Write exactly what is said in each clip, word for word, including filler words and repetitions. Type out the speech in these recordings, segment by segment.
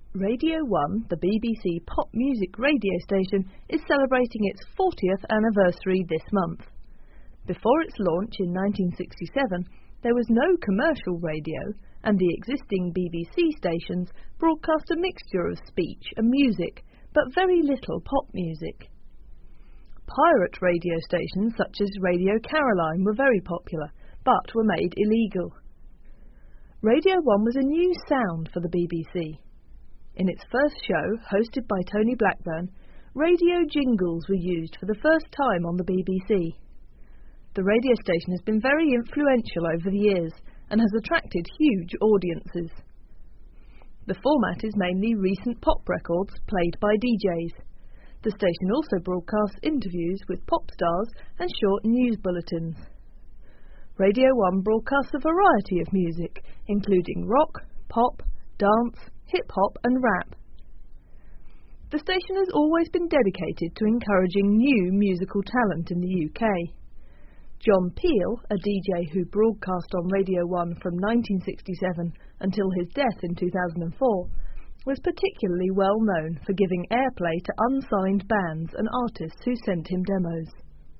Radio one, the B B C pop music radio station, is celebrating its fortieth anniversary this month. Before its launch in nineteen sixty-seven, there was no commercial radio, and the existing B B C stations broadcast a mixture of speech and music, but very little pop music. Pirate radio stations such as Radio Caroline were very popular, but were made illegal. Radio one was a new sound for the B B C. In its first show, hosted by Tony Blackburn, radio jingles were used for the first time on the B B C. The radio station has been very influential over the years and has attracted huge audiences. The format is mainly recent pop records played by D Js. The station also broadcasts interviews with pop stars and short news bulletins. Radio one broadcasts a variety of music, including rock, pop, dance, hip-hop and rap. The station has always been dedicated to encouraging new musical talent in the U K. John Peel, a D J who broadcast on Radio one from nineteen sixty-seven until his death in two thousand four, was particularly well known for giving airplay to unsigned bands and artists who sent him demos.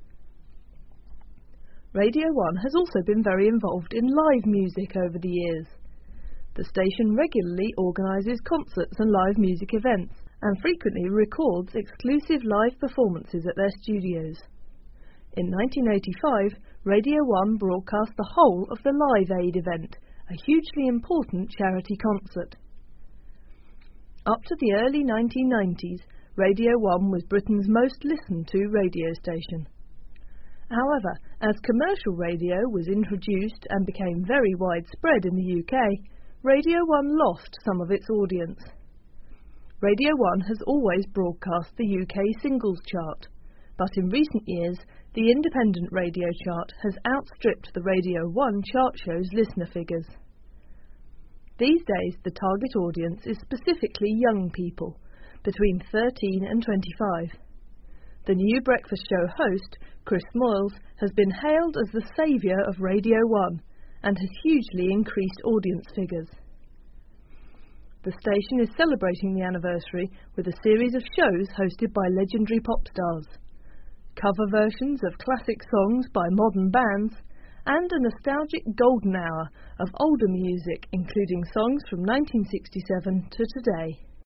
Radio one has also been very involved in live music over the years. The station regularly organises concerts and live music events, and frequently records exclusive live performances at their studios. In nineteen eighty-five, Radio one broadcast the whole of the Live Aid event, a hugely important charity concert. Up to the early nineteen nineties, Radio one was Britain's most listened to radio station. However, as commercial radio was introduced and became very widespread in the U K, Radio one lost some of its audience. Radio one has always broadcast the U K singles chart, but in recent years, the independent radio chart has outstripped the Radio one chart show's listener figures. These days, the target audience is specifically young people, between thirteen and twenty-five. The new breakfast show host, Chris Moyles, has been hailed as the saviour of Radio one and has hugely increased audience figures. The station is celebrating the anniversary with a series of shows hosted by legendary pop stars, cover versions of classic songs by modern bands, and a nostalgic golden hour of older music, including songs from nineteen sixty-seven to today.